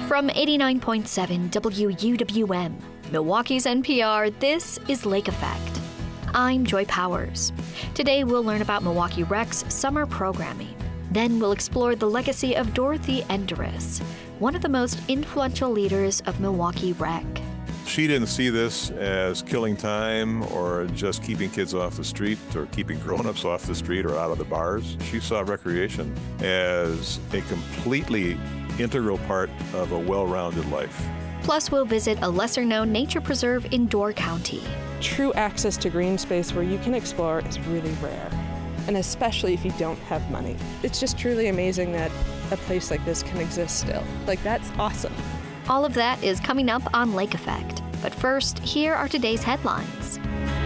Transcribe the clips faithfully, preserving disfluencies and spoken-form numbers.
From eighty-nine point seven W U W M, Milwaukee's N P R, this is Lake Effect. I'm Joy Powers. Today we'll learn about Milwaukee Rec's summer programming. Then we'll explore the legacy of Dorothy Enders, one of the most influential leaders of Milwaukee Rec. She didn't see this as killing time or just keeping kids off the street or keeping grown-ups off the street or out of the bars. She saw recreation as a completely integral part of a well-rounded life. Plus, we'll visit a lesser-known nature preserve in Door County. True access to green space where you can explore is really rare, and especially if you don't have money. It's just truly amazing that a place like this can exist still. Like, that's awesome. All of that is coming up on Lake Effect. But first, here are today's headlines.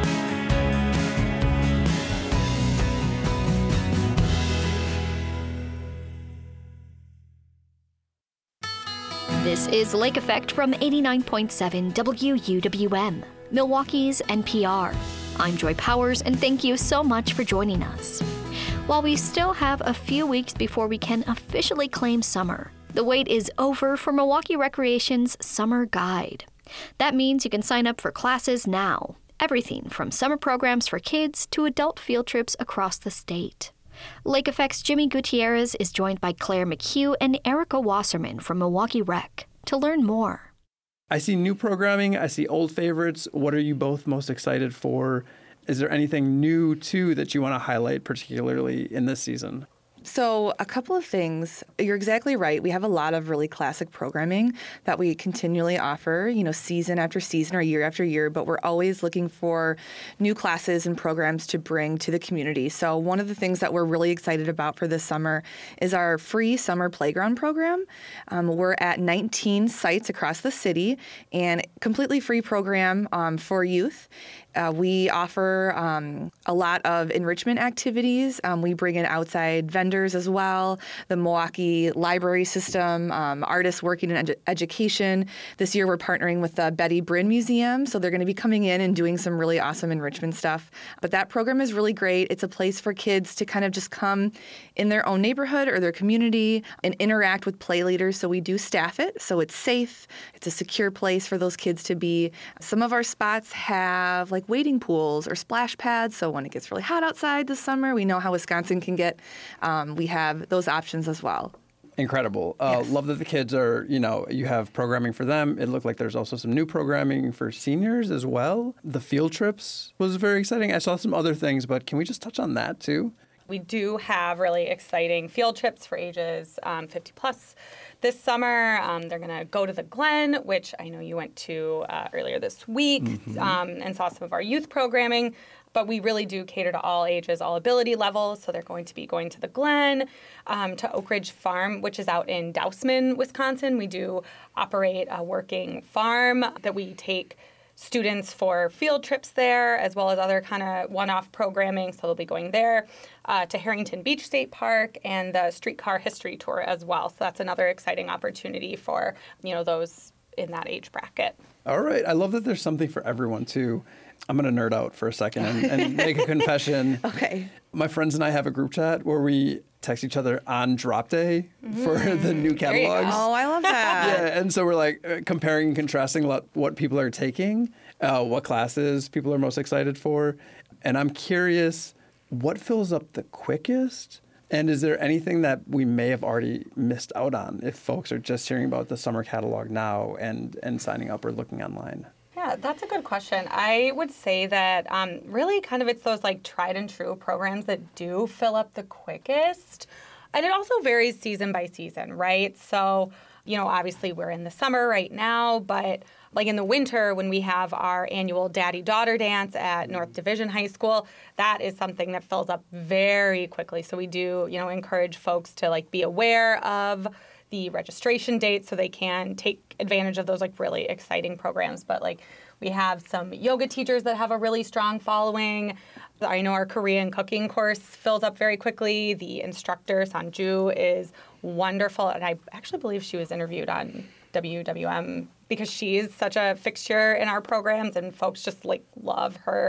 This is Lake Effect from eighty-nine point seven W U W M, Milwaukee's N P R. I'm Joy Powers, and thank you so much for joining us. While we still have a few weeks before we can officially claim summer, the wait is over for Milwaukee Recreation's Summer Guide. That means you can sign up for classes now. Everything from summer programs for kids to adult field trips across the state. Lake Effect's Jimmy Gutierrez is joined by Claire McHugh and Erica Wasserman from Milwaukee Rec to learn more. I see new programming. I see old favorites. What are you both most excited for? Is there anything new, too, that you want to highlight, particularly in this season? So a couple of things. You're exactly right. We have a lot of really classic programming that we continually offer, you know, season after season or year after year, but we're always looking for new classes and programs to bring to the community. So one of the things that we're really excited about for this summer is our free summer playground program. Um, we're at nineteen sites across the city and completely free program um, for youth. Uh, we offer um, a lot of enrichment activities. Um, we bring in outside vendors as well, the Milwaukee Library System, um, artists working in ed- education. This year we're partnering with the Betty Bryn Museum, so they're going to be coming in and doing some really awesome enrichment stuff. But that program is really great. It's a place for kids to kind of just come in their own neighborhood or their community and interact with play leaders. So we do staff it, so it's safe. It's a secure place for those kids to be. Some of our spots have like wading pools or splash pads, so when it gets really hot outside this summer, we know how Wisconsin can get. Um, we have those options as well. Incredible. Uh, yes. Love that the kids are, you know, you have programming for them. It looked like there's also some new programming for seniors as well. The field trips was very exciting. I saw some other things, but can we just touch on that too? We do have really exciting field trips for ages um, fifty plus this summer. Um, they're going to go to the Glen, which I know you went to uh, earlier this week, mm-hmm. um, and saw some of our youth programming. But we really do cater to all ages, all ability levels. So they're going to be going to the Glen, um, to Oak Ridge Farm, which is out in Dousman, Wisconsin. We do operate a working farm that we take students for field trips there, as well as other kind of one-off programming. So they'll be going there uh, to Harrington Beach State Park and the Streetcar History Tour as well. So that's another exciting opportunity for, you know, those in that age bracket. All right. I love that there's something for everyone too. I'm going to nerd out for a second and, and make a confession. Okay. My friends and I have a group chat where we text each other on drop day mm-hmm. for the new catalogs. Oh, I love that. Yeah, and so we're like uh, comparing and contrasting what, what people are taking, uh, what classes people are most excited for. And I'm curious, what fills up the quickest? And is there anything that we may have already missed out on if folks are just hearing about the summer catalog now and, and signing up or looking online? Yeah, that's a good question. I would say that um, really kind of it's those like tried and true programs that do fill up the quickest. And it also varies season by season, right? So, you know, obviously we're in the summer right now, but like in the winter when we have our annual daddy-daughter dance at North Division High School, that is something that fills up very quickly. So we do, you know, encourage folks to like be aware of the registration date so they can take advantage of those like really exciting programs. But like we have some yoga teachers that have a really strong following. I know our Korean cooking course fills up very quickly. The instructor, Sanju, is wonderful. And I actually believe she was interviewed on W W M because she is such a fixture in our programs and folks just like love her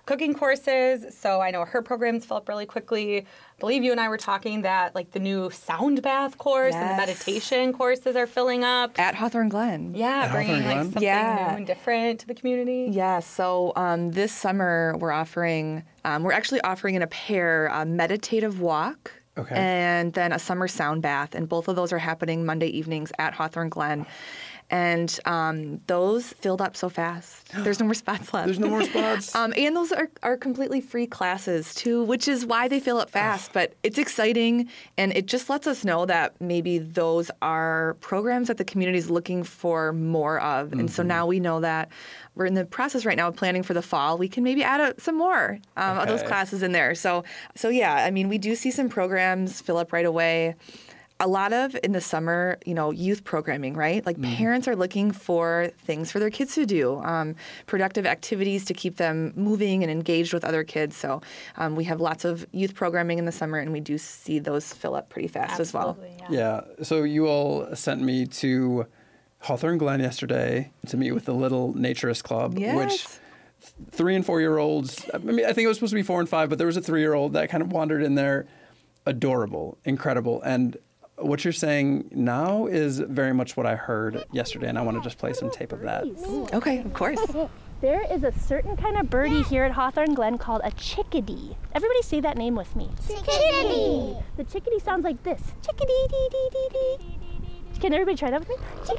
cooking courses. So I know her programs fill up really quickly. I believe you and I were talking that like the new sound bath course and the Yes. meditation courses are filling up. At Hawthorne Glen. Yeah, At bringing Hawthorne like Glen? something Yeah. new and different to the community. Yeah, so um, this summer we're offering, um, we're actually offering in a pair a meditative walk Okay. and then a summer sound bath. And both of those are happening Monday evenings at Hawthorne Glen. And um, those filled up so fast. There's no more spots left. There's no more spots. Um, and those are, are completely free classes too, which is why they fill up fast. But it's exciting, and it just lets us know that maybe those are programs that the community is looking for more of. Mm-hmm. And so now we know that we're in the process right now of planning for the fall. We can maybe add a, some more um, of those Okay. classes in there. So, so yeah, I mean, we do see some programs fill up right away. A lot of in the summer, you know, youth programming, right? Like Mm. parents are looking for things for their kids to do, um, productive activities to keep them moving and engaged with other kids. So um, we have lots of youth programming in the summer, and we do see those fill up pretty fast Absolutely, as well. yeah. Yeah. So you all sent me to Hawthorne Glen yesterday to meet with the Little Naturist Club, Yes. which three and four year olds, I mean, I think it was supposed to be four and five, but there was a three year old that kind of wandered in there. Adorable, incredible. And what you're saying now is very much what I heard yesterday, and I want to just play some tape of that. Okay, of course. There is a certain kind of birdie here at Hawthorne Glen called a chickadee. Everybody say that name with me. Chickadee. The chickadee sounds like this. Chickadee dee dee dee dee. Can everybody try that with me?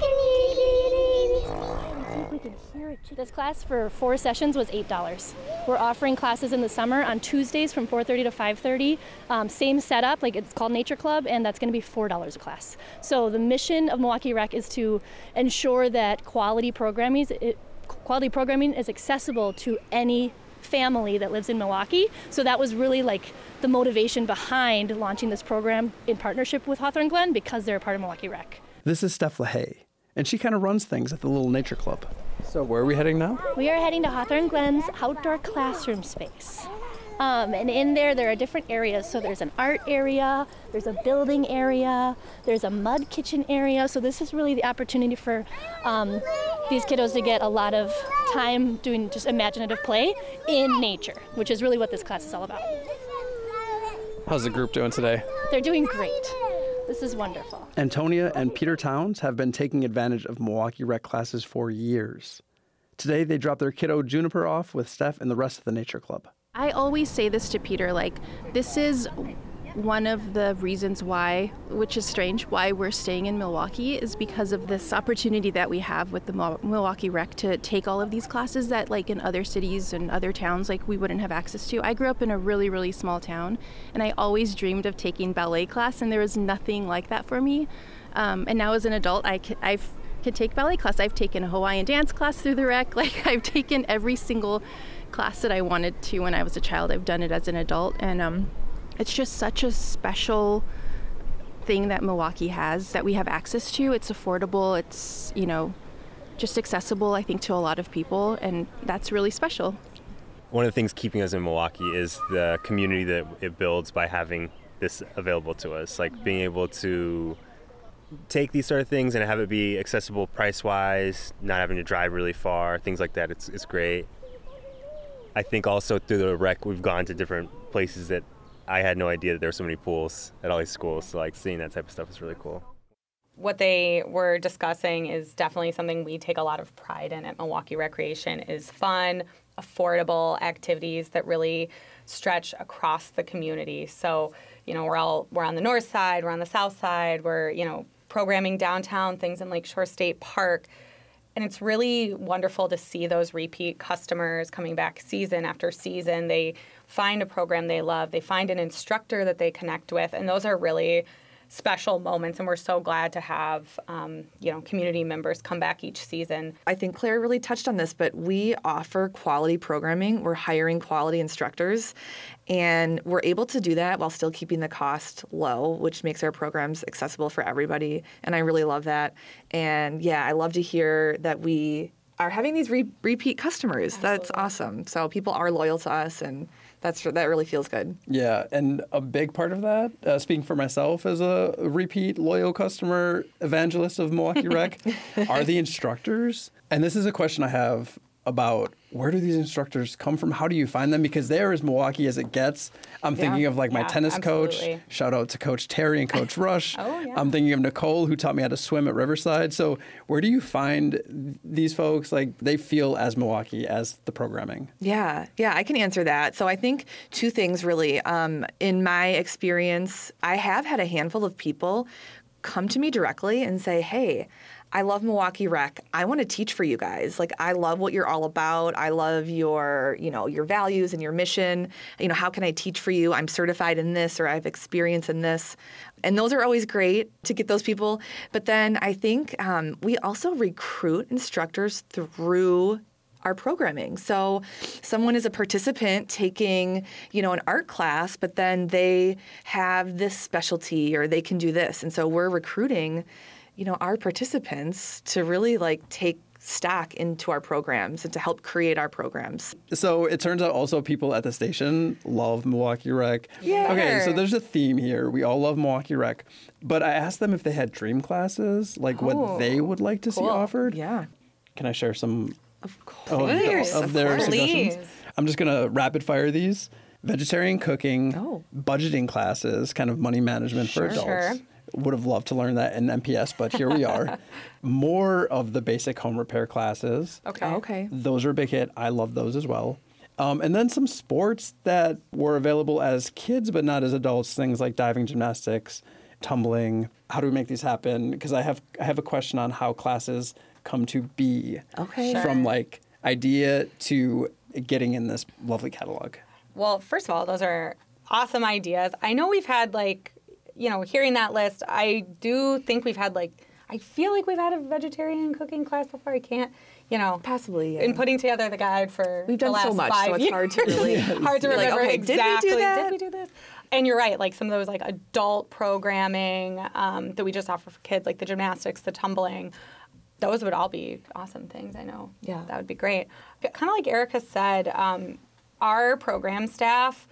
Chickadee. Let's see if we can hear it. This class for four sessions was eight dollars. We're offering classes in the summer on Tuesdays from four thirty to five thirty. Um, same setup, like it's called Nature Club, and that's going to be four dollars a class. So the mission of Milwaukee Rec is to ensure that quality programming, it, quality programming is accessible to any family that lives in Milwaukee. So that was really like the motivation behind launching this program in partnership with Hawthorne Glen, because they're a part of Milwaukee Rec. This is Steph LaHaye, and she kind of runs things at the Little Nature Club. So where are we heading now? We are heading to Hawthorne Glen's outdoor classroom space. Um, and in there, there are different areas. So there's an art area, there's a building area, there's a mud kitchen area. So this is really the opportunity for um, these kiddos to get a lot of time doing just imaginative play in nature, which is really what this class is all about. How's the group doing today? They're doing great. This is wonderful. Antonia and Peter Towns have been taking advantage of Milwaukee Rec classes for years. Today, they dropped their kiddo Juniper off with Steph and the rest of the Nature Club. I always say this to Peter, like, this is one of the reasons why, which is strange, why we're staying in Milwaukee is because of this opportunity that we have with the Milwaukee Rec to take all of these classes that, like, in other cities and other towns, like, we wouldn't have access to. I grew up in a really, really small town, and I always dreamed of taking ballet class, and there was nothing like that for me. Um, and now as an adult, I can, I've can take ballet class. I've taken a Hawaiian dance class through the Rec. Like, I've taken every single class that I wanted to when I was a child. I've done it as an adult, and um, it's just such a special thing that Milwaukee has that we have access to. It's affordable. It's, you know, just accessible, I think, to a lot of people, and that's really special. One of the things keeping us in Milwaukee is the community that it builds by having this available to us, like being able to take these sort of things and have it be accessible price-wise, not having to drive really far, things like that. It's it's great. I think also through the Rec, we've gone to different places that I had no idea that there were so many pools at all these schools. So like seeing that type of stuff is really cool. What they were discussing is definitely something we take a lot of pride in at Milwaukee Recreation is fun, affordable activities that really stretch across the community. So, you know, we're all we're on the north side, we're on the south side, we're, you know, programming downtown, things in Lakeshore State Park. And it's really wonderful to see those repeat customers coming back season after season. They find a program they love, they find an instructor that they connect with, and those are really special moments, and we're so glad to have um, you know, community members come back each season. I think Claire really touched on this, but we offer quality programming. We're hiring quality instructors, and we're able to do that while still keeping the cost low, which makes our programs accessible for everybody, and I really love that. And yeah, I love to hear that we are having these re- repeat customers. Absolutely. That's awesome. So people are loyal to us, and that's that really feels good. Yeah, and a big part of that, uh, speaking for myself as a repeat loyal customer evangelist of Milwaukee Rec, are the instructors. And this is a question I have about where do these instructors come from? How do you find them? Because they're as Milwaukee as it gets. I'm thinking Yeah. of like my Yeah, tennis absolutely. coach. Shout out to Coach Terry and Coach Rush. Oh, yeah. I'm thinking of Nicole, who taught me how to swim at Riverside. So where do you find these folks? Like they feel as Milwaukee as the programming? Yeah, yeah, I can answer that. So I think two things really. Um, in my experience, I have had a handful of people come to me directly and say, hey, I love Milwaukee Rec. I want to teach for you guys. Like, I love what you're all about. I love your, you know, your values and your mission. You know, how can I teach for you? I'm certified in this, or I have experience in this. And those are always great to get those people. But then I think um, we also recruit instructors through our programming. So someone is a participant taking, you know, an art class, but then they have this specialty or they can do this. And so we're recruiting, you know, our participants to really like take stock into our programs and to help create our programs. So it turns out also people at the station love Milwaukee Rec. Yeah. Okay, so there's a theme here. We all love Milwaukee Rec. But I asked them if they had dream classes, like Oh, what they would like to see cool. offered. Yeah. Can I share some Of of, course. of their course. suggestions? Please. I'm just going to rapid fire these. Vegetarian cooking, Oh. budgeting classes, kind of money management for Sure. adults. Sure. Would have loved to learn that in M P S, but here we are. More of the basic home repair classes. Okay. Oh, okay. Those are a big hit. I love those as well. Um, and then some sports that were available as kids but not as adults, things like diving, gymnastics, tumbling. How do we make these happen? Because I have I have a question on how classes come to be Okay. from Sure. like idea to getting in this lovely catalog. Well, first of all, those are awesome ideas. I know we've had like, you know, hearing that list, I do think we've had like, I feel like we've had a vegetarian cooking class before. I can't, you know, Possibly, yeah. in putting together the guide for We've the done last so much, five so it's years. hard to really- hard to You're like, remember okay, did we do exactly. that? Did we do this? And you're right, like some of those like adult programming um, that we just offer for kids, like the gymnastics, the tumbling. Those would all be awesome things, I know. Yeah. That would be great. Kind of like Erica said, um, our program staff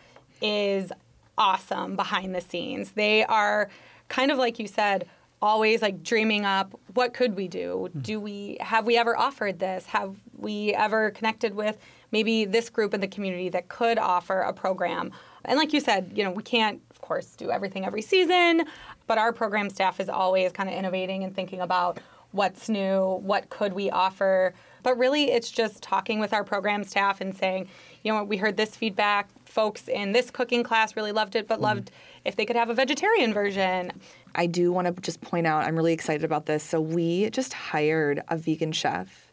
is awesome behind the scenes. They are kind of like you said, always like dreaming up, what could we do? Do we, have we ever offered this? Have we ever connected with maybe this group in the community that could offer a program? And like you said, you know, we can't, of course, do everything every season, but our program staff is always kind of innovating and thinking about what's new, what could we offer. But really, it's just talking with our program staff and saying, you know what, we heard this feedback. Folks in this cooking class really loved it, but loved if they could have a vegetarian version. I do want to just point out, I'm really excited about this. So we just hired a vegan chef.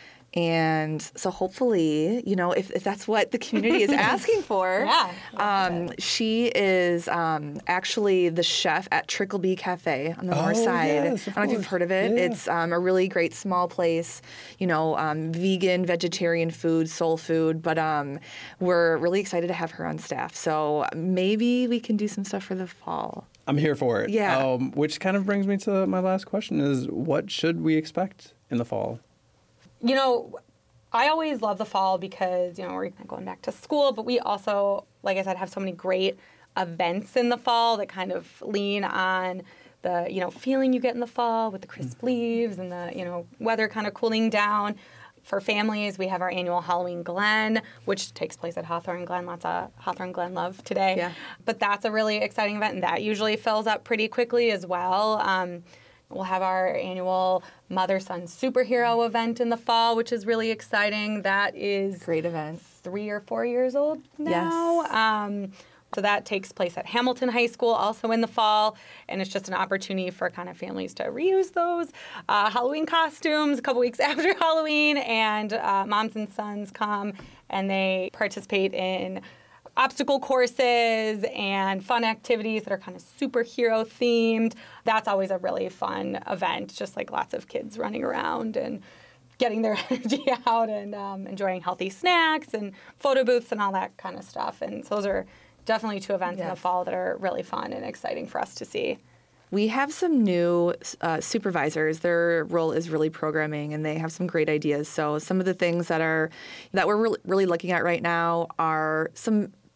And so hopefully, you know, if, if that's what the community is asking for, Yeah. um, she is um, actually the chef at Tricklebee Cafe on the north Oh, side. yes, I of don't know if you've course. heard of it. Yeah. It's um, a really great small place, you know, um, vegan, vegetarian food, soul food. But um, we're really excited to have her on staff. So maybe we can do some stuff for the fall. I'm here for it. Yeah. Um, which kind of brings me to my last question is what should we expect in the fall? You know, I always love the fall because, you know, we're going back to school, but we also, like I said, have so many great events in the fall that kind of lean on the, you know, feeling you get in the fall with the crisp leaves and the, you know, weather kind of cooling down. For families, we have our annual Halloween Glen, which takes place at Hawthorne Glen. Lots of Hawthorne Glen love today. Yeah. But that's a really exciting event, and that usually fills up pretty quickly as well. Um, We'll have our annual Mother-Son Superhero event in the fall, which is really exciting. That is Great event. three or four years old now. Yes. Um, so that takes place at Hamilton High School also in the fall, and it's just an opportunity for kind of families to reuse those uh, Halloween costumes a couple weeks after Halloween, and uh, moms and sons come and they participate in obstacle courses and fun activities that are kind of superhero themed. That's always a really fun event, just like lots of kids running around and getting their energy out and um, enjoying healthy snacks and photo booths and all that kind of stuff. And so those are definitely two events in the Yes. fall that are really fun and exciting for us to see. We have some new uh, supervisors. Their role is really programming, and they have some great ideas. So some of the things that are that we're really, really looking at right now are some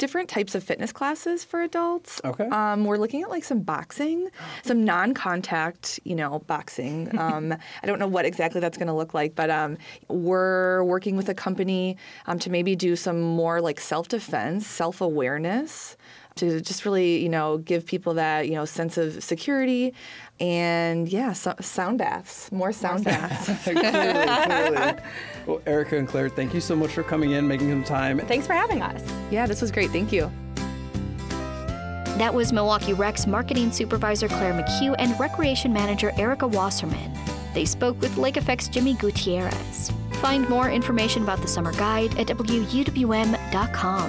different types of fitness classes for adults. Okay. Um, we're looking at like some boxing, some non-contact, you know, boxing. Um, I don't know what exactly that's going to look like, but um, we're working with a company um, to maybe do some more like self-defense, self-awareness, to just really, you know, give people that, you know, sense of security. And yeah, so, sound baths, more sound baths. clearly, clearly. Well, Erica and Claire, thank you so much for coming in, making some time. Thanks for having us. Yeah, this was great. Thank you. That was Milwaukee Rec's Marketing Supervisor Claire McHugh and Recreation Manager Erica Wasserman. They spoke with Lake Effect's Jimmy Gutierrez. Find more information about the summer guide at W U W M dot com.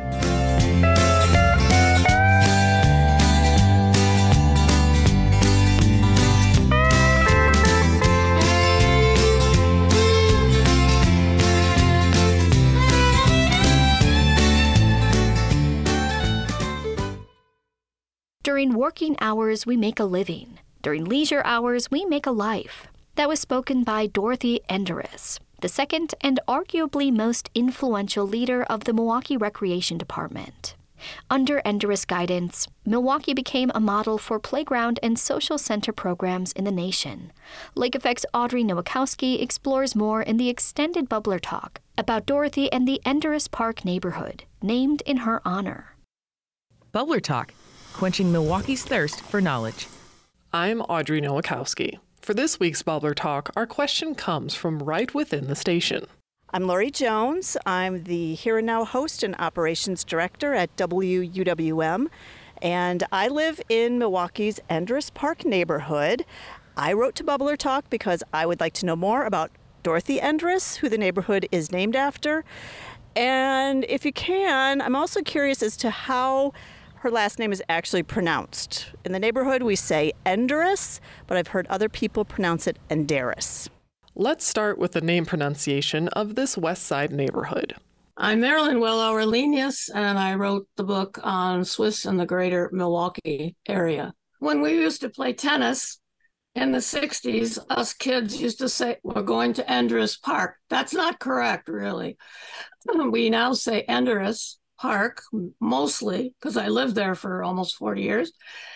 During working hours, we make a living. During leisure hours, we make a life. That was spoken by Dorothy Enderis, the second and arguably most influential leader of the Milwaukee Recreation Department. Under Enderis' guidance, Milwaukee became a model for playground and social center programs in the nation. Lake Effect's Audrey Nowakowski explores more in the extended Bubbler Talk about Dorothy and the Enderis Park neighborhood, named in her honor. Bubbler Talk, quenching Milwaukee's thirst for knowledge. I'm Audrey Nowakowski. For this week's Bubbler Talk, our question comes from right within the station. I'm Lori Jones. I'm the Here and Now host and operations director at W U W M, and I live in Milwaukee's Enderis Park neighborhood. I wrote to Bubbler Talk because I would like to know more about Dorothy Enderis, who the neighborhood is named after. And if you can, I'm also curious as to how her last name is actually pronounced. In the neighborhood, we say Enderis, but I've heard other people pronounce it Enderis. Let's start with the name pronunciation of this West Side neighborhood. I'm Marilyn Well-Aurelius, and I wrote the book on Swiss and the greater Milwaukee area. When we used to play tennis in the sixties, us kids used to say, we're going to Enderis Park. That's not correct, really. We now say Enderis Park, mostly, because I lived there for almost forty years.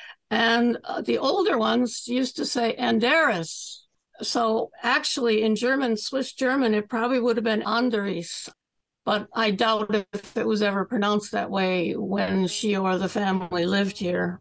And uh, the older ones used to say Enderis. So actually in German, Swiss German, it probably would have been Anderis. But I doubt if it was ever pronounced that way when she or the family lived here.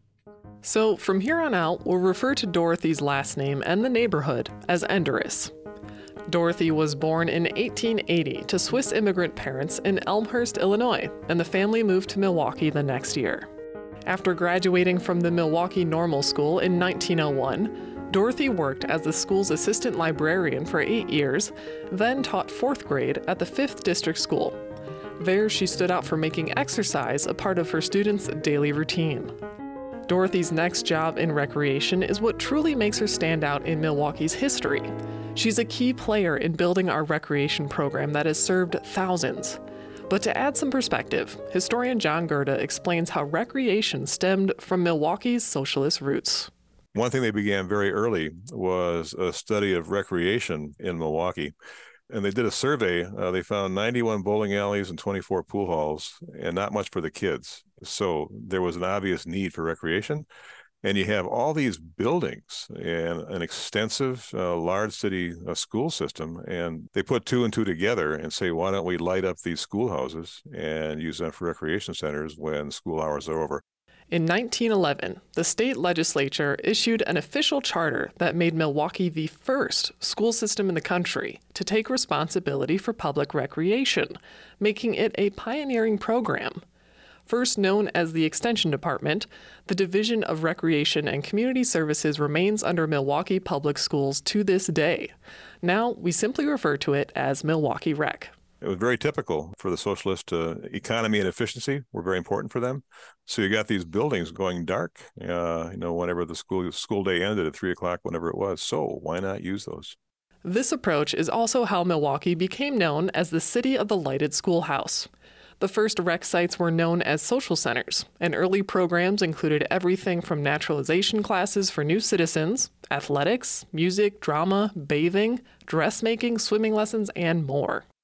So from here on out, we'll refer to Dorothy's last name and the neighborhood as Enderis. Dorothy was born in eighteen eighty to Swiss immigrant parents in Elmhurst, Illinois, and the family moved to Milwaukee the next year. After graduating from the Milwaukee Normal School in nineteen oh one, Dorothy worked as the school's assistant librarian for eight years, then taught fourth grade at the fifth District School. There, she stood out for making exercise a part of her students' daily routine. Dorothy's next job in recreation is what truly makes her stand out in Milwaukee's history. She's a key player in building our recreation program that has served thousands. But to add some perspective, historian John Gerda explains how recreation stemmed from Milwaukee's socialist roots. One thing they began very early was a study of recreation in Milwaukee. And they did a survey. Uh, they found ninety-one bowling alleys and twenty-four pool halls, and not much for the kids. So there was an obvious need for recreation. And you have all these buildings and an extensive, uh, large city uh, school system. And they put two and two together and say, why don't we light up these schoolhouses and use them for recreation centers when school hours are over? In nineteen eleven, the state legislature issued an official charter that made Milwaukee the first school system in the country to take responsibility for public recreation, making it a pioneering program. First known as the Extension Department, the Division of Recreation and Community Services remains under Milwaukee Public Schools to this day. Now, we simply refer to it as Milwaukee Rec. It was very typical for the socialist uh, economy and efficiency were very important for them. So you got these buildings going dark, uh, you know, whenever the school school day ended at three o'clock, whenever it was. So why not use those? This approach is also how Milwaukee became known as the City of the Lighted Schoolhouse. The first rec sites were known as social centers, and early programs included everything from naturalization classes for new citizens, athletics, music, drama, bathing, dressmaking, swimming lessons, and more.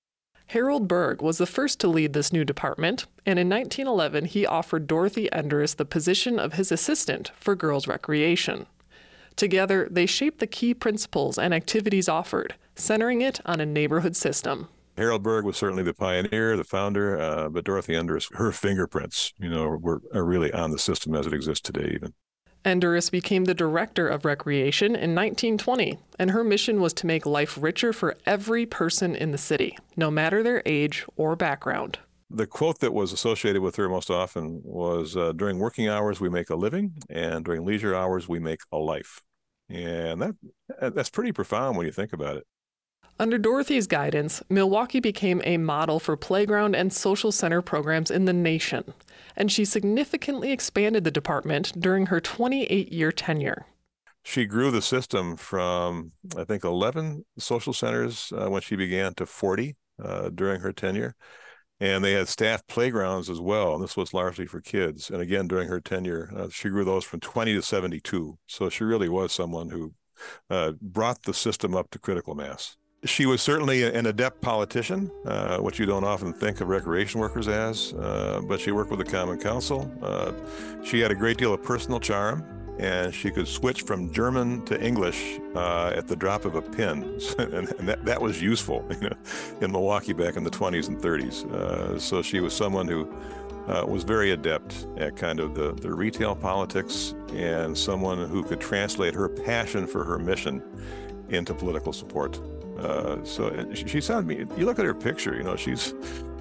Harold Berg was the first to lead this new department, and in nineteen eleven he offered Dorothy Endres the position of his assistant for girls' recreation. Together, they shaped the key principles and activities offered, centering it on a neighborhood system. Harold Berg was certainly the pioneer, the founder, uh, but Dorothy Endres, her fingerprints, you know, were are really on the system as it exists today even. Endres became the director of recreation in nineteen twenty, and her mission was to make life richer for every person in the city, no matter their age or background. The quote that was associated with her most often was, uh, during working hours, we make a living, and during leisure hours, we make a life. And that that's pretty profound when you think about it. Under Dorothy's guidance, Milwaukee became a model for playground and social center programs in the nation, and she significantly expanded the department during her twenty-eight-year tenure. She grew the system from, I think, eleven social centers uh, when she began to forty uh, during her tenure. And they had staffed playgrounds as well. And this was largely for kids. And again, during her tenure, uh, she grew those from twenty to seventy-two. So she really was someone who uh, brought the system up to critical mass. She was certainly an adept politician, uh, which you don't often think of recreation workers as, uh, but she worked with the Common Council. Uh, she had a great deal of personal charm, and she could switch from German to English uh, at the drop of a pin. and and that, that was useful, you know, in Milwaukee back in the twenties and thirties. Uh, so she was someone who uh, was very adept at kind of the, the retail politics, and someone who could translate her passion for her mission into political support. Uh, so she, she sounded me, you look at her picture, you know, she's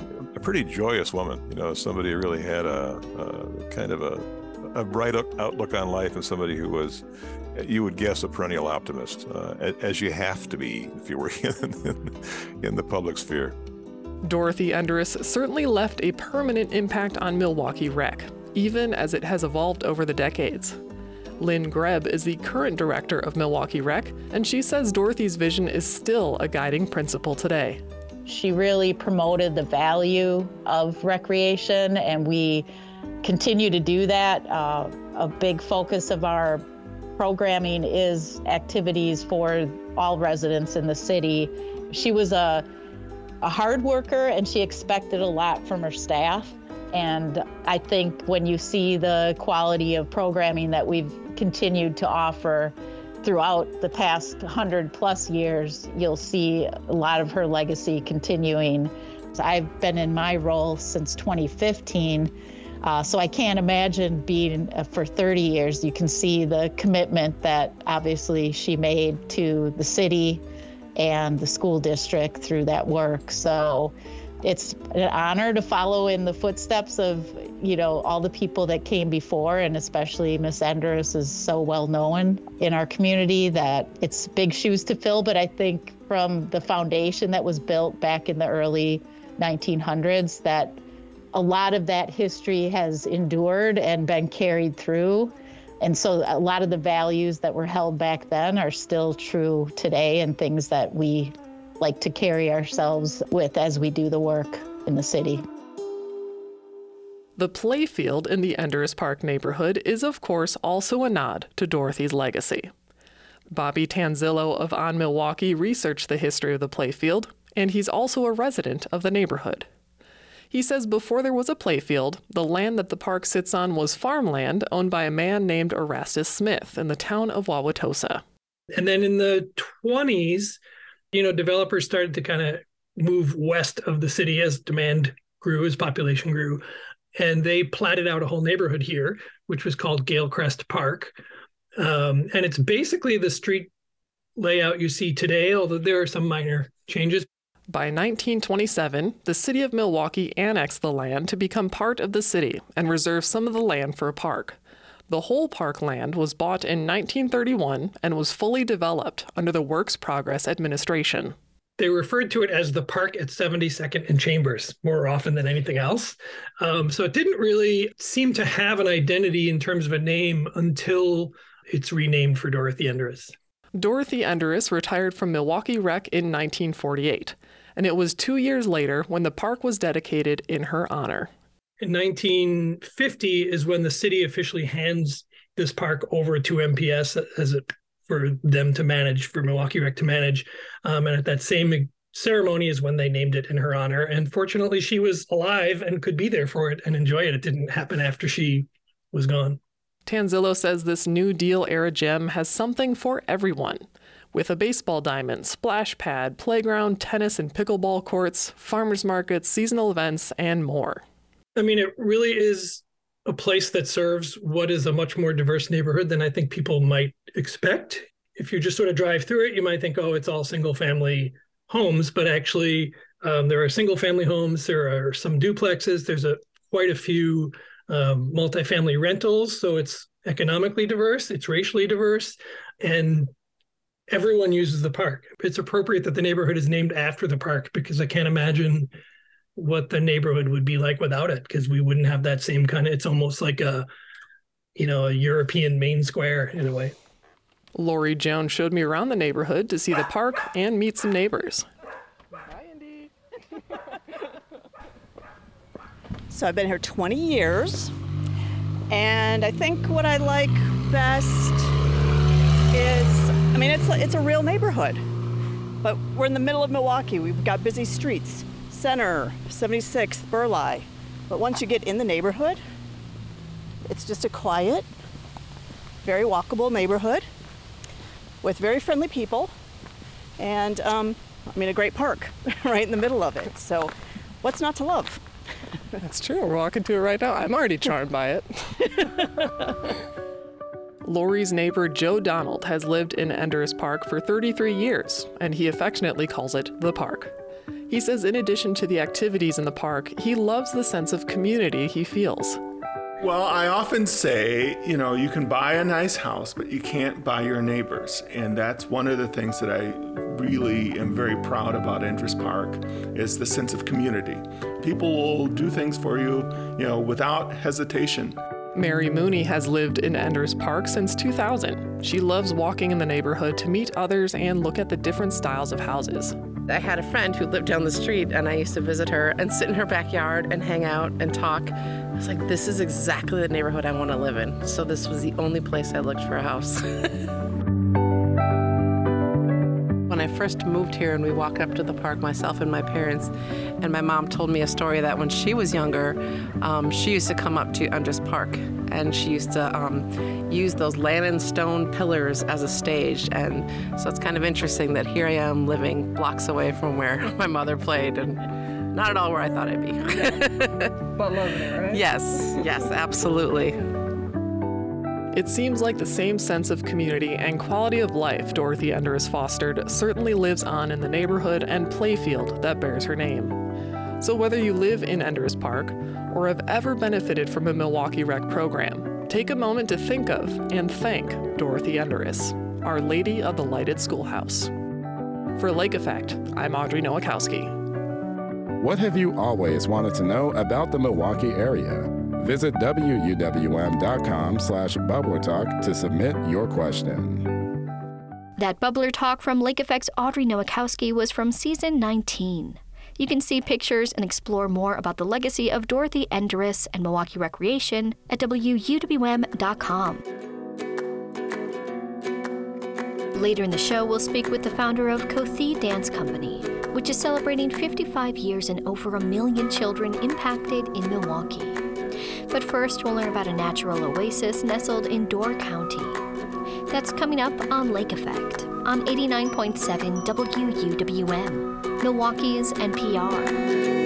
a pretty joyous woman, you know, somebody who really had a, a kind of a, a bright outlook on life, and somebody who was, you would guess, a perennial optimist, uh, as you have to be if you were in, in the public sphere. Dorothy Endres certainly left a permanent impact on Milwaukee Rec, even as it has evolved over the decades. Lynn Greb is the current director of Milwaukee Rec, and she says Dorothy's vision is still a guiding principle today. She really promoted the value of recreation, and we continue to do that. Uh, a big focus of our programming is activities for all residents in the city. She was a, a hard worker, and she expected a lot from her staff. And I think when you see the quality of programming that we've continued to offer throughout the past hundred plus years, you'll see a lot of her legacy continuing. I've been in my role since twenty fifteen, uh, so I can't imagine being uh, for thirty years. You can see the commitment that obviously she made to the city and the school district through that work. So it's an honor to follow in the footsteps of, you know, all the people that came before, and especially Miss Endres is so well known in our community that it's big shoes to fill. But I think from the foundation that was built back in the early nineteen hundreds, that a lot of that history has endured and been carried through. And so a lot of the values that were held back then are still true today, and things that we like to carry ourselves with as we do the work in the city. The playfield in the Endres Park neighborhood is, of course, also a nod to Dorothy's legacy. Bobby Tanzillo of On Milwaukee researched the history of the playfield, and he's also a resident of the neighborhood. He says before there was a playfield, the land that the park sits on was farmland owned by a man named Erastus Smith in the town of Wauwatosa. And then in the twenties, you know, developers started to kind of move west of the city as demand grew, as population grew. And they platted out a whole neighborhood here, which was called Galecrest Park. Um, and it's basically the street layout you see today, although there are some minor changes. By nineteen twenty-seven, the city of Milwaukee annexed the land to become part of the city and reserve some of the land for a park. The whole park land was bought in nineteen thirty-one and was fully developed under the Works Progress administration. They referred to it as the park at seventy-second and Chambers more often than anything else. Um, so it didn't really seem to have an identity in terms of a name until it's renamed for Dorothy Endres. Dorothy Endres retired from Milwaukee Rec in nineteen forty-eight, and it was two years later when the park was dedicated in her honor. In nineteen fifty is when the city officially hands this park over to M P S as a, for them to manage, for Milwaukee Rec to manage. Um, and at that same ceremony is when they named it in her honor. And fortunately, she was alive and could be there for it and enjoy it. It didn't happen after she was gone. Tanzillo says this New Deal era gym has something for everyone. With a baseball diamond, splash pad, playground, tennis and pickleball courts, farmers markets, seasonal events, and more. I mean, it really is a place that serves what is a much more diverse neighborhood than I think people might expect. If you just sort of drive through it, you might think, oh, it's all single family homes, but actually um, there are single family homes, there are some duplexes, there's a quite a few um, multifamily rentals. So it's economically diverse, it's racially diverse, and everyone uses the park. It's appropriate that the neighborhood is named after the park, because I can't imagine what the neighborhood would be like without it, because we wouldn't have that same kind of, it's almost like a, you know, a European main square in a way. Lori Jones showed me around the neighborhood to see the park and meet some neighbors. So I've been here twenty years, and I think what I like best is, I mean, it's it's a real neighborhood, but we're in the middle of Milwaukee. We've got busy streets, Center, seventy-sixth, Burleigh. But once you get in the neighborhood, it's just a quiet, very walkable neighborhood with very friendly people, and um, I mean, a great park right in the middle of it. So what's not to love? That's true. We're walking to it right now. I'm already charmed by it. Lori's neighbor Joe Donald has lived in Endurus Park for thirty-three years, and he affectionately calls it the park. He says in addition to the activities in the park, he loves the sense of community he feels. Well, I often say, you know, you can buy a nice house, but you can't buy your neighbors. And that's one of the things that I really am very proud about Endurus Park, is the sense of community. People will do things for you, you know, without hesitation. Mary Mooney has lived in Endurus Park since two thousand. She loves walking in the neighborhood to meet others and look at the different styles of houses. I had a friend who lived down the street, and I used to visit her and sit in her backyard and hang out and talk. I was like, this is exactly the neighborhood I want to live in. So this was the only place I looked for a house. When I first moved here and we walked up to the park, myself and my parents, and my mom told me a story that when she was younger, um, she used to come up to Endurus Park, and she used to um, use those Lannon stone pillars as a stage. And so it's kind of interesting that here I am living blocks away from where my mother played, and not at all where I thought I'd be. But loving it, right? Yes, yes, absolutely. It seems like the same sense of community and quality of life Dorothy Endurus fostered certainly lives on in the neighborhood and playfield that bears her name. So whether you live in Endurus Park or have ever benefited from a Milwaukee Rec program, take a moment to think of and thank Dorothy Endurus, Our Lady of the Lighted Schoolhouse. For Lake Effect, I'm Audrey Nowakowski. What have you always wanted to know about the Milwaukee area? Visit W U W M dot com slash Bubbler Talk to submit your question. That Bubbler Talk from Lake Effect's Audrey Nowakowski was from season nineteen. You can see pictures and explore more about the legacy of Dorothy Endurus and Milwaukee Recreation at W U W M dot com. Later in the show, we'll speak with the founder of Kothi Dance Company, which is celebrating fifty-five years and over a million children impacted in Milwaukee. But first, we'll learn about a natural oasis nestled in Door County. That's coming up on Lake Effect on eighty-nine point seven W U W M, Milwaukee's N P R.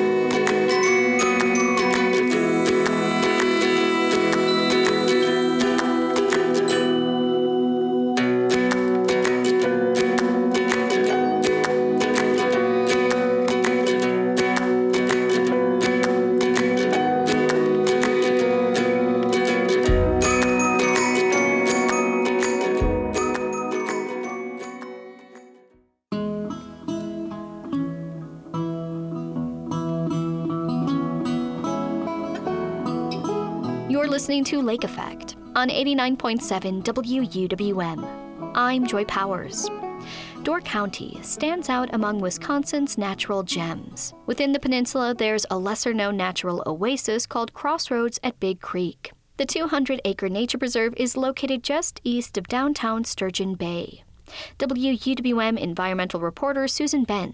You're listening to Lake Effect on eighty-nine point seven W U W M. I'm Joy Powers. Door County stands out among Wisconsin's natural gems. Within the peninsula, there's a lesser-known natural oasis called Crossroads at Big Creek. The two hundred acre nature preserve is located just east of downtown Sturgeon Bay. W U W M environmental reporter Susan Benz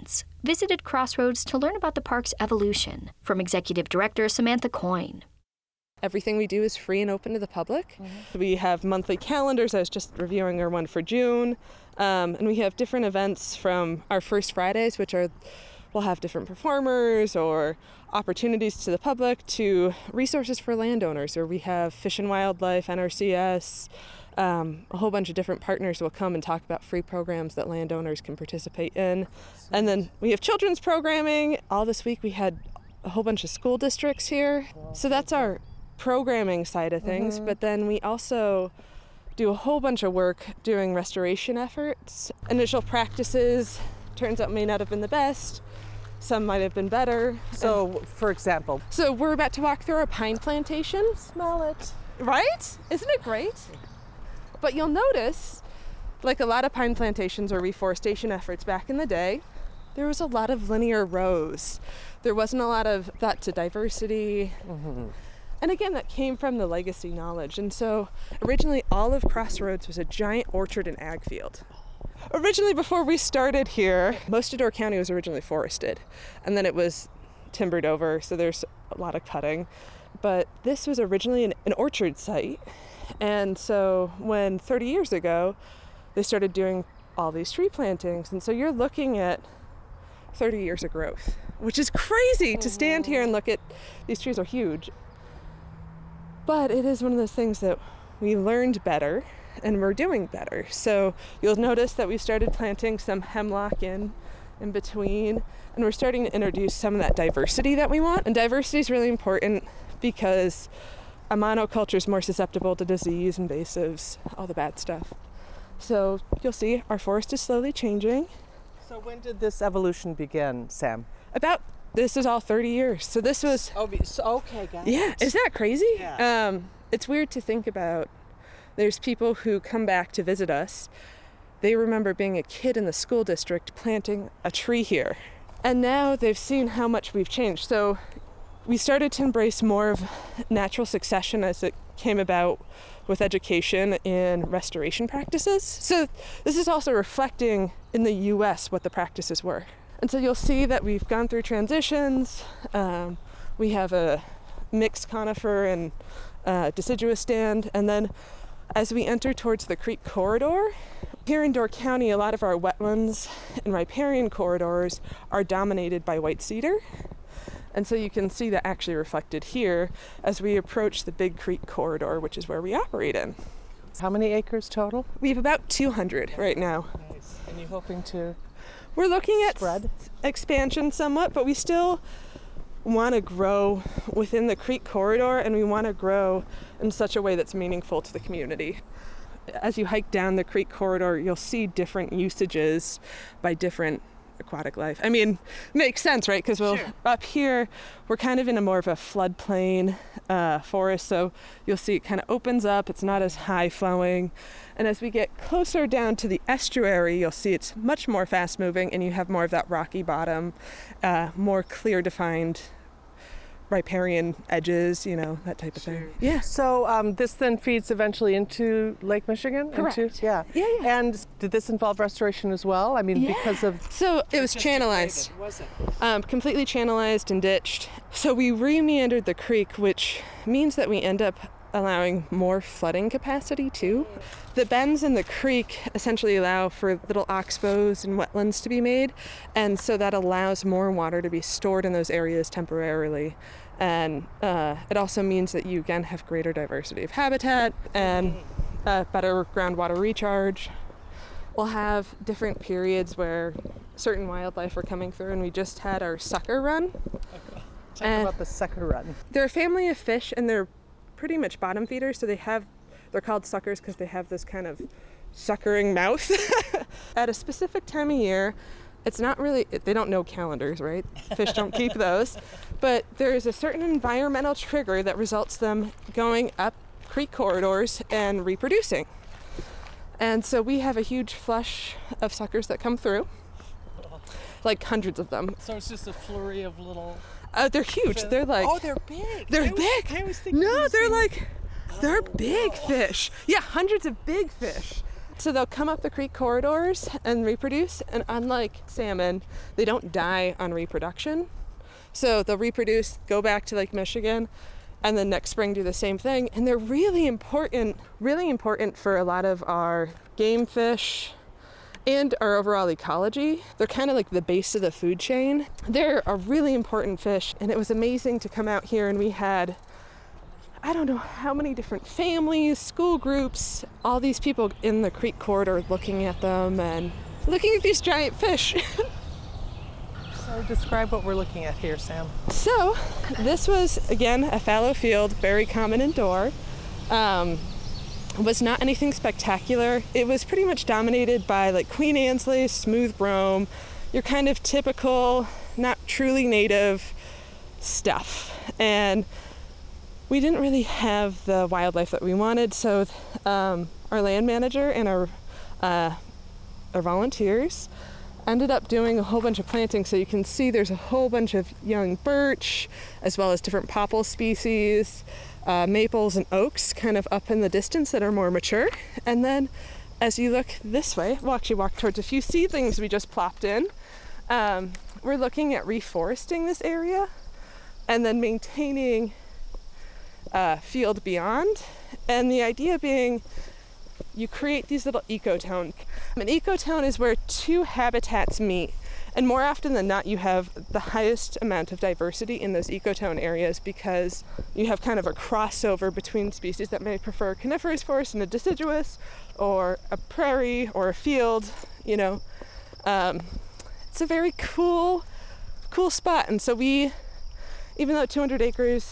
visited Crossroads to learn about the park's evolution. From Executive Director Samantha Coyne. Everything we do is free and open to the public. Mm-hmm. We have monthly calendars. I was just reviewing our one for June. Um, and we have different events from our First Fridays, which are, we'll have different performers or opportunities to the public, to resources for landowners, or we have Fish and Wildlife, N R C S, um, a whole bunch of different partners will come and talk about free programs that landowners can participate in. And then we have children's programming. All this week we had a whole bunch of school districts here. So that's our programming side of things, mm-hmm. but then we also do a whole bunch of work doing restoration efforts. Initial practices, turns out may not have been the best. Some might have been better. So, and, for example? So we're about to walk through our pine plantation. Smell it. Right? Isn't it great? But you'll notice, like a lot of pine plantations or reforestation efforts back in the day, there was a lot of linear rows. There wasn't a lot of thought to diversity. Mm-hmm. And again, that came from the legacy knowledge. And so originally all of Crossroads was a giant orchard and ag field. Originally, before we started here, most of Door County was originally forested. And then it was timbered over, so there's a lot of cutting. But this was originally an, an orchard site. And so when thirty years ago, they started doing all these tree plantings. And so you're looking at thirty years of growth, which is crazy to stand here and look at. These trees are huge. But it is one of those things that we learned better and we're doing better. So you'll notice that we started planting some hemlock in in between, and we're starting to introduce some of that diversity that we want. And diversity is really important because a monoculture is more susceptible to disease, invasives, all the bad stuff. So you'll see our forest is slowly changing. So when did this evolution begin, Sam? About This is all thirty years. So this was... Oh, so, okay, got Yeah, it. isn't that crazy? Yeah. Um, it's weird to think about. There's people who come back to visit us. They remember being a kid in the school district planting a tree here. And now they've seen how much we've changed. So we started to embrace more of natural succession as it came about with education in restoration practices. So this is also reflecting in the U S what the practices were. And so you'll see that we've gone through transitions. Um, we have a mixed conifer and uh, deciduous stand. And then as we enter towards the creek corridor, here in Door County, a lot of our wetlands and riparian corridors are dominated by white cedar. And so you can see that actually reflected here as we approach the Big Creek corridor, which is where we operate in. How many acres total? We have about two hundred right now. Nice. And you're hoping to We're looking at spread? s- expansion somewhat, but we still want to grow within the creek corridor, and we want to grow in such a way that's meaningful to the community. As you hike down the creek corridor, you'll see different usages by different aquatic life. I mean, makes sense, right? Because we'll Sure. up here, we're kind of in a more of a floodplain uh, forest, so you'll see it kind of opens up. It's not as high flowing. And as we get closer down to the estuary, you'll see it's much more fast moving, and you have more of that rocky bottom, uh, more clear defined riparian edges, you know, that type of thing. Yeah. So um, this then feeds eventually into Lake Michigan? Correct. Into, yeah. Yeah, yeah. And did this involve restoration as well? I mean, Yeah. because of... So it was channelized. Was it? Um, completely channelized and ditched. So we re-meandered the creek, which means that we end up allowing more flooding capacity too. The bends in the creek essentially allow for little oxbows and wetlands to be made, and so that allows more water to be stored in those areas temporarily. And uh, it also means that you again have greater diversity of habitat and uh, better groundwater recharge. We'll have different periods where certain wildlife are coming through, and we just had our sucker run. Talk And about the sucker run. They're a family of fish, and they're pretty much bottom feeders, so they have, they're called suckers because they have this kind of suckering mouth. At a specific time of year, it's not really, they don't know calendars, right? Fish don't keep those. But there's a certain environmental trigger that results them going up creek corridors and reproducing. And so we have a huge flush of suckers that come through, like hundreds of them. So it's just a flurry of little... Uh, they're huge. They're like... Oh, they're big. They're I was- big. I was thinking No, these they're things- like... They're big fish. Yeah, hundreds of big fish. So they'll come up the creek corridors and reproduce, and unlike salmon, they don't die on reproduction. So they'll reproduce, go back to Lake Michigan, and then next spring do the same thing. And they're really important, really important for a lot of our game fish and our overall ecology. They're kind of like the base of the food chain. They're a really important fish, and it was amazing to come out here and we had, I don't know how many different families, school groups, all these people in the creek corridor looking at them and looking at these giant fish. So describe what we're looking at here, Sam. So this was, again, a fallow field, very common indoor. Um, was not anything spectacular. It was pretty much dominated by like Queen Anne's lace, smooth brome, your kind of typical, not truly native stuff. And we didn't really have the wildlife that we wanted, so um, our land manager and our, uh, our volunteers ended up doing a whole bunch of planting. So you can see there's a whole bunch of young birch, as well as different popple species, uh, maples and oaks kind of up in the distance that are more mature. And then as you look this way, we'll actually walk towards a few seedlings we just plopped in. Um, we're looking at reforesting this area and then maintaining Uh, field beyond, and the idea being you create these little ecotones. An ecotone is where two habitats meet, and more often than not you have the highest amount of diversity in those ecotone areas because you have kind of a crossover between species that may prefer coniferous forest and a deciduous, or a prairie or a field, you know. Um, it's a very cool cool spot. And so we, even though two hundred acres,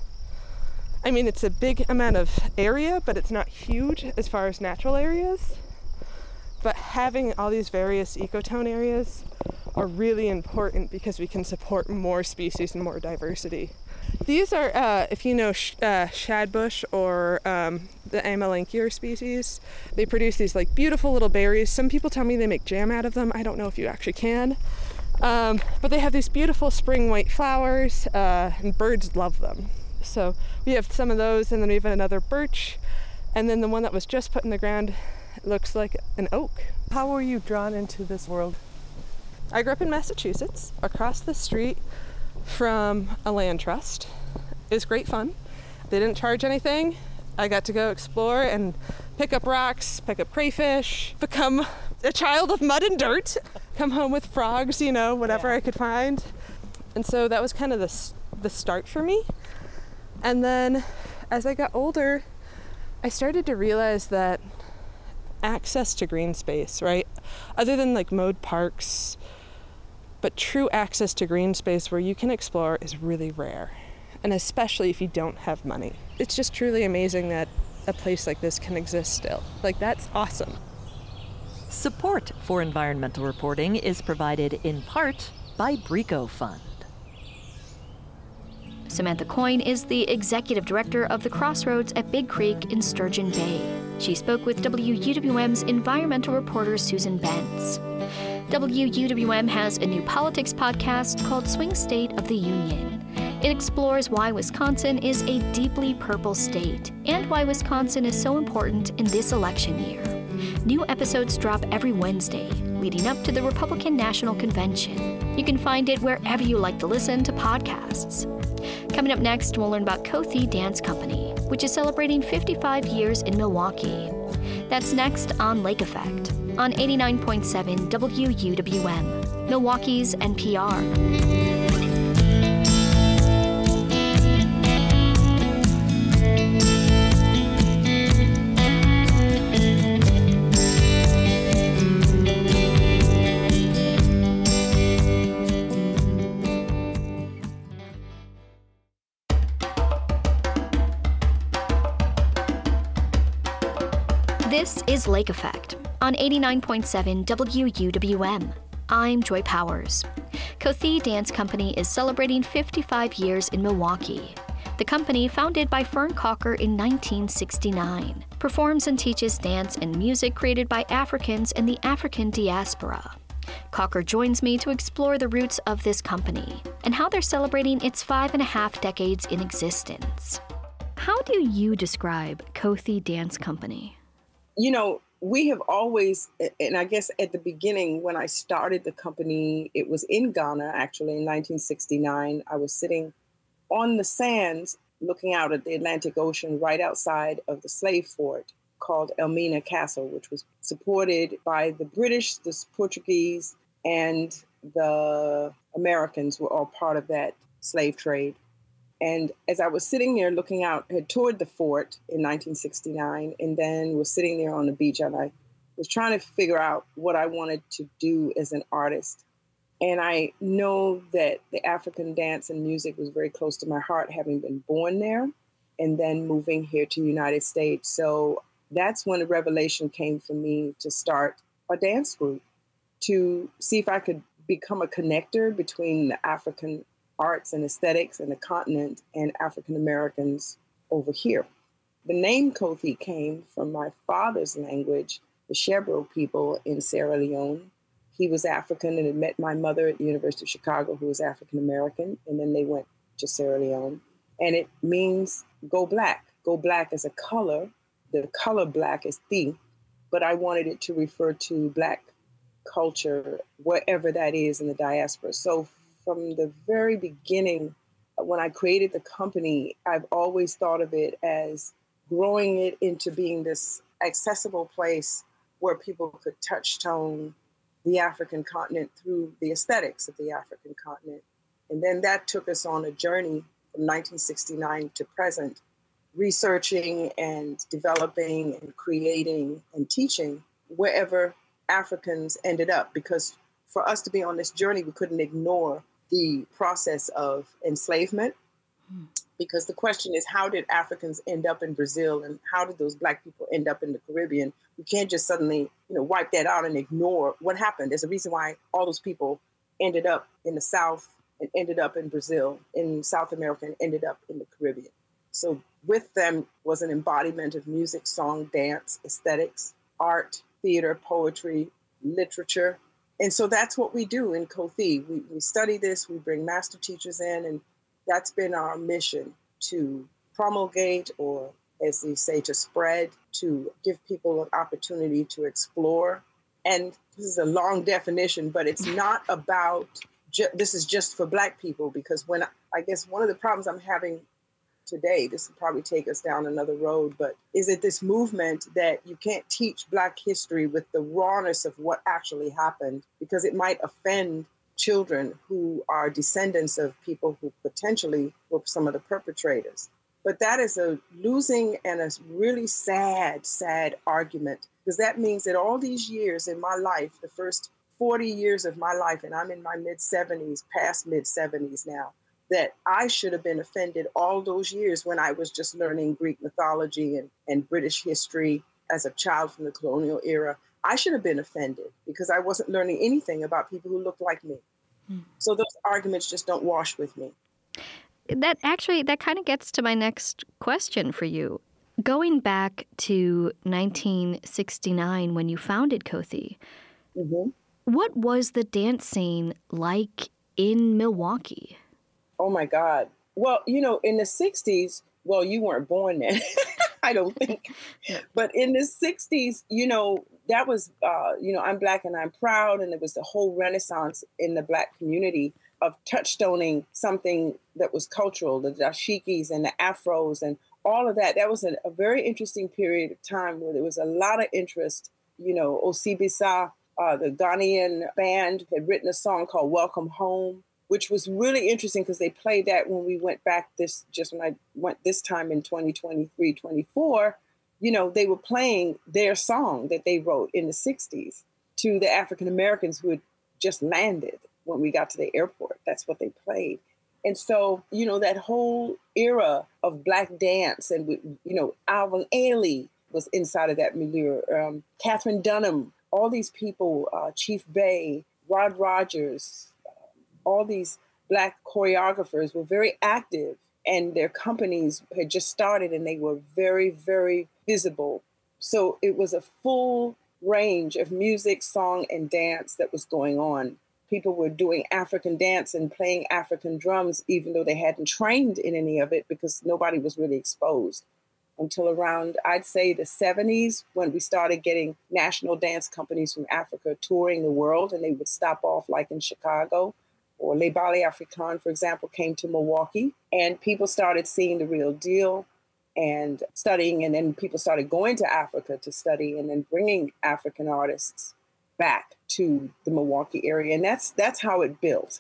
I mean, it's a big amount of area, but it's not huge as far as natural areas. But having all these various ecotone areas are really important because we can support more species and more diversity. These are, uh, if you know sh- uh, shadbush or um, the Amelanchier species, they produce these like beautiful little berries. Some people tell me they make jam out of them. I don't know if you actually can. Um, but they have these beautiful spring white flowers, uh, and birds love them. So we have some of those, and then we have another birch, and then the one that was just put in the ground looks like an oak. How were you drawn into this world? I grew up in Massachusetts, across the street from a land trust. It was great fun. They didn't charge anything. I got to go explore and pick up rocks, pick up crayfish, become a child of mud and dirt, come home with frogs, you know, whatever yeah. I could find. And so that was kind of the, the start for me. And then as I got older, I started to realize that access to green space, right? Other than like mowed parks, but true access to green space where you can explore is really rare. And especially if you don't have money. It's just truly amazing that a place like this can exist still. Like, that's awesome. Support for environmental reporting is provided in part by Brico Fund. Samantha Coyne is the executive director of the Crossroads at Big Creek in Sturgeon Bay. She spoke with W U W M's environmental reporter Susan Bentz. W U W M has a new politics podcast called Swing State of the Union. It explores why Wisconsin is a deeply purple state and why Wisconsin is so important in this election year. New episodes drop every Wednesday, leading up to the Republican National Convention. You can find it wherever you like to listen to podcasts. Coming up next, we'll learn about Kothi Dance Company, which is celebrating fifty-five years in Milwaukee. That's next on Lake Effect on eighty-nine point seven W U W M, Milwaukee's N P R. This is Lake Effect on eighty-nine point seven W U W M. I'm Joy Powers. Kothi Dance Company is celebrating fifty-five years in Milwaukee. The company, founded by Fern Cocker in nineteen sixty-nine, performs and teaches dance and music created by Africans in the African diaspora. Cocker joins me to explore the roots of this company and how they're celebrating its five and a half decades in existence. How do you describe Kothi Dance Company? You know, we have always, and I guess at the beginning when I started the company, it was in Ghana, actually, in nineteen sixty-nine. I was sitting on the sands looking out at the Atlantic Ocean right outside of the slave fort called Elmina Castle, which was supported by the British, the Portuguese, and the Americans were all part of that slave trade. And as I was sitting there looking out, had toured the fort in nineteen sixty-nine, and then was sitting there on the beach, and I was trying to figure out what I wanted to do as an artist. And I know that the African dance and music was very close to my heart, having been born there and then moving here to the United States. So that's when the revelation came for me to start a dance group, to see if I could become a connector between the African arts and aesthetics in the continent and African Americans over here. The name Kofi came from my father's language, the Shebro people in Sierra Leone. He was African and had met my mother at the University of Chicago, who was African American, and then they went to Sierra Leone. And it means go black. Go black as a color. The color black is Thi, but I wanted it to refer to Black culture, wherever that is in the diaspora. So from the very beginning, when I created the company, I've always thought of it as growing it into being this accessible place where people could touch tone the African continent through the aesthetics of the African continent. And then that took us on a journey from nineteen sixty-nine to present, researching and developing and creating and teaching wherever Africans ended up. Because for us to be on this journey, we couldn't ignore the process of enslavement. Because the question is, how did Africans end up in Brazil, and how did those Black people end up in the Caribbean? You can't just suddenly, you know, wipe that out and ignore what happened. There's a reason why all those people ended up in the South and ended up in Brazil, in South America, and ended up in the Caribbean. So with them was an embodiment of music, song, dance, aesthetics, art, theater, poetry, literature. And so that's what we do in Kofi. We, we study this, we bring master teachers in, and that's been our mission, to promulgate, or as they say, to spread, to give people an opportunity to explore. And this is a long definition, but it's not about, ju- this is just for Black people, because when I, I guess one of the problems I'm having today, this will probably take us down another road, but is it this movement that you can't teach Black history with the rawness of what actually happened, because it might offend children who are descendants of people who potentially were some of the perpetrators. But that is a losing and a really sad, sad argument, because that means that all these years in my life, the first forty years of my life, and I'm in my mid seventies, past mid seventies now, that I should have been offended all those years when I was just learning Greek mythology and, and British history as a child from the colonial era. I should have been offended because I wasn't learning anything about people who looked like me. Hmm. So those arguments just don't wash with me. That actually, that kind of gets to my next question for you. Going back to nineteen sixty-nine when you founded Kofi, mm-hmm. what was the dance scene like in Milwaukee? Oh my God. Well, you know, in the sixties, well, you weren't born then, I don't think. But in the sixties, you know, that was, uh, you know, I'm Black and I'm proud. And it was the whole renaissance in the Black community of touchstoning something that was cultural, the dashikis and the afros and all of that. That was a, a very interesting period of time where there was a lot of interest. You know, Osibisa, uh, the Ghanaian band, had written a song called Welcome Home, which was really interesting because they played that when we went back this, just when I went this time in twenty twenty-three, twenty-four, you know, they were playing their song that they wrote in the sixties to the African Americans who had just landed when we got to the airport. That's what they played. And so, you know, that whole era of Black dance and, you know, Alvin Ailey was inside of that milieu, um, Catherine Dunham, all these people, uh, Chief Bay, Rod Rogers, all these Black choreographers were very active, and their companies had just started and they were very, very visible. So it was a full range of music, song, and dance that was going on. People were doing African dance and playing African drums, even though they hadn't trained in any of it because nobody was really exposed. until around, I'd say, the seventies, when we started getting national dance companies from Africa touring the world, and they would stop off like in Chicago, or Les Ballets Africains, for example, came to Milwaukee, and people started seeing the real deal and studying, and then people started going to Africa to study and then bringing African artists back to the Milwaukee area. And that's that's how it built.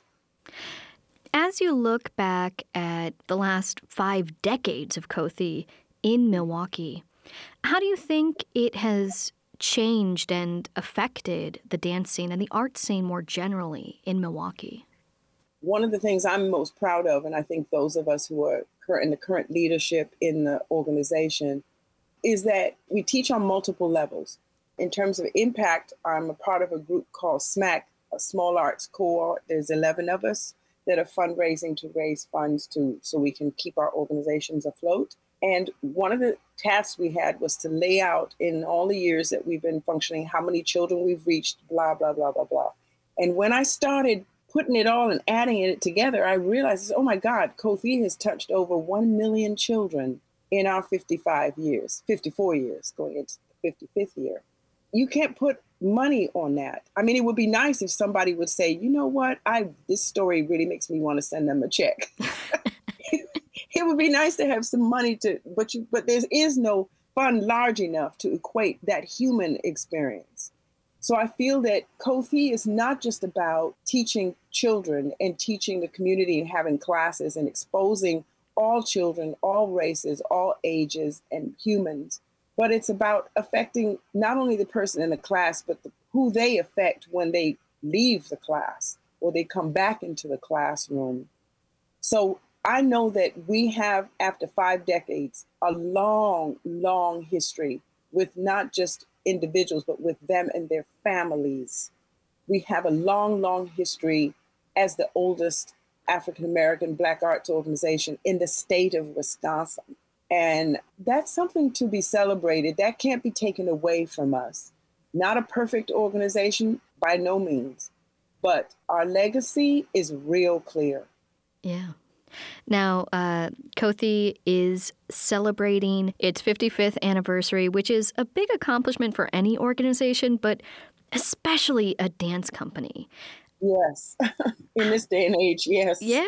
As you look back at the last five decades of Kothi in Milwaukee, how do you think it has changed and affected the dance scene and the art scene more generally in Milwaukee? One of the things I'm most proud of, and I think those of us who are in the current leadership in the organization, is that we teach on multiple levels. In terms of impact, I'm a part of a group called SMAC, a Small Arts Cohort. There's eleven of us that are fundraising to raise funds to so we can keep our organizations afloat. And one of the tasks we had was to lay out in all the years that we've been functioning, how many children we've reached, blah, blah, blah, blah, blah. And when I started putting it all and adding it together, I realized, oh my God, Kothi has touched over one million children in our fifty-five years, fifty-four years, going into the fifty-fifth year. You can't put money on that. I mean, it would be nice if somebody would say, you know what, I this story really makes me want to send them a check. It would be nice to have some money to, but you, but there is no fund large enough to equate that human experience. So I feel that Kothi is not just about teaching children and teaching the community and having classes and exposing all children, all races, all ages and humans, but it's about affecting not only the person in the class, but the, who they affect when they leave the class or they come back into the classroom. So I know that we have, after five decades, a long, long history with not just individuals, but with them and their families. We have a long, long history as the oldest African-American Black arts organization in the state of Wisconsin. And that's something to be celebrated. That can't be taken away from us. Not a perfect organization, by no means, but our legacy is real clear. Yeah. Now, uh, Kothi is celebrating its fifty-fifth anniversary, which is a big accomplishment for any organization, but especially a dance company. Yes. In this day and age, yes. Yeah.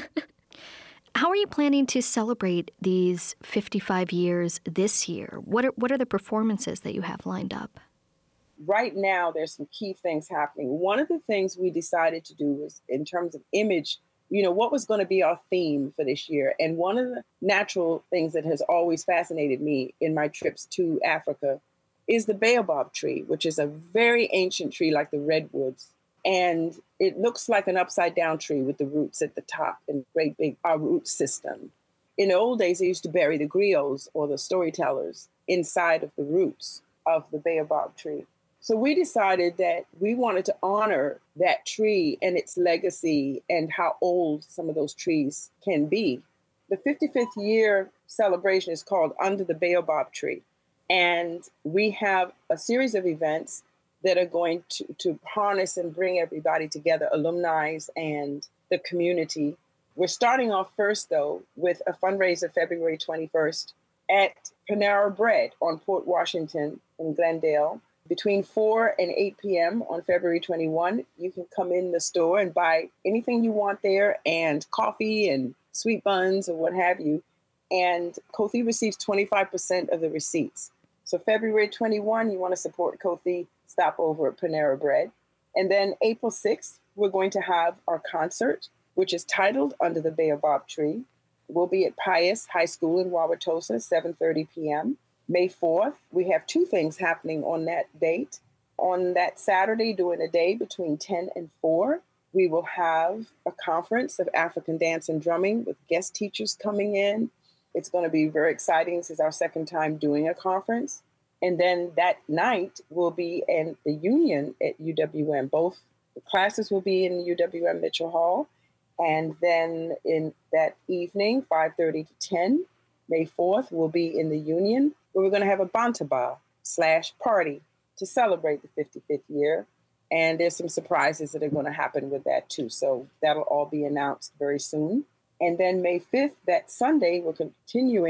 How are you planning to celebrate these fifty-five years this year? What are, what are the performances that you have lined up? Right now, there's some key things happening. One of the things we decided to do was, in terms of image, you know, what was going to be our theme for this year? And one of the natural things that has always fascinated me in my trips to Africa is the baobab tree, which is a very ancient tree like the redwoods. And it looks like an upside down tree with the roots at the top and great big uh, root system. In the old days, they used to bury the griots or the storytellers inside of the roots of the baobab tree. So we decided that we wanted to honor that tree and its legacy and how old some of those trees can be. The fifty-fifth year celebration is called Under the Baobab Tree. And we have a series of events that are going to, to harness and bring everybody together, alumni and the community. We're starting off first, though, with a fundraiser February twenty-first at Panera Bread on Port Washington in Glendale. Between four and eight p.m. on February twenty-first, you can come in the store and buy anything you want there, and coffee and sweet buns or what have you. And Kothi receives twenty-five percent of the receipts. So February twenty-first, you want to support Kothi, stop over at Panera Bread. And then April sixth, we're going to have our concert, which is titled Under the Baobab Tree. We'll be at Pius High School in Wauwatosa, seven thirty p.m. May fourth, we have two things happening on that date. On that Saturday, during the day between ten and four, we will have a conference of African dance and drumming with guest teachers coming in. It's going to be very exciting. This is our second time doing a conference. And then that night will be in the Union at U W M. Both the classes will be in U W M Mitchell Hall. And then in that evening, five thirty to ten, May fourth, we'll be in the Union, where we're going to have a Bantaba slash party to celebrate the fifty-fifth year. And there's some surprises that are going to happen with that too. So that'll all be announced very soon. And then May fifth, that Sunday, we're continuing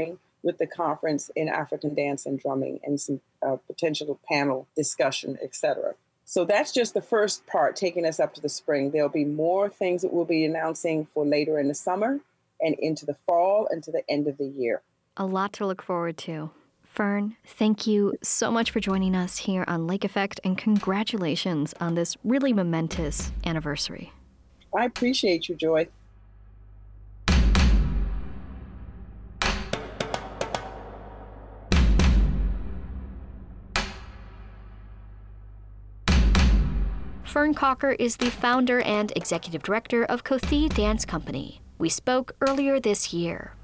with the conference in African dance and drumming and some uh, potential panel discussion, et cetera. So that's just the first part, taking us up to the spring. There'll be more things that we'll be announcing for later in the summer and into the fall and to the end of the year. A lot to look forward to. Fern, thank you so much for joining us here on Lake Effect, and congratulations on this really momentous anniversary. I appreciate you, Joy. Fern Cocker is the founder and executive director of Kothi Dance Company. We spoke earlier this year.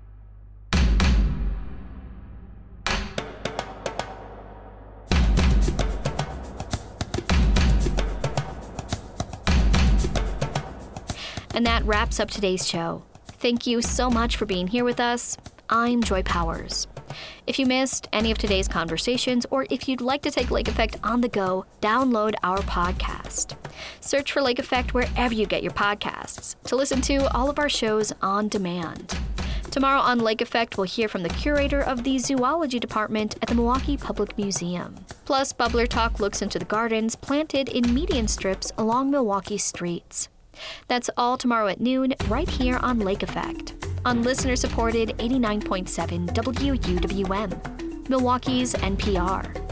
And that wraps up today's show. Thank you so much for being here with us. I'm Joy Powers. If you missed any of today's conversations, or if you'd like to take Lake Effect on the go, download our podcast. Search for Lake Effect wherever you get your podcasts to listen to all of our shows on demand. Tomorrow on Lake Effect, we'll hear from the curator of the zoology department at the Milwaukee Public Museum. Plus, Bubbler Talk looks into the gardens planted in median strips along Milwaukee streets. That's all tomorrow at noon, right here on Lake Effect, on listener-supported eighty-nine point seven W U W M, Milwaukee's N P R.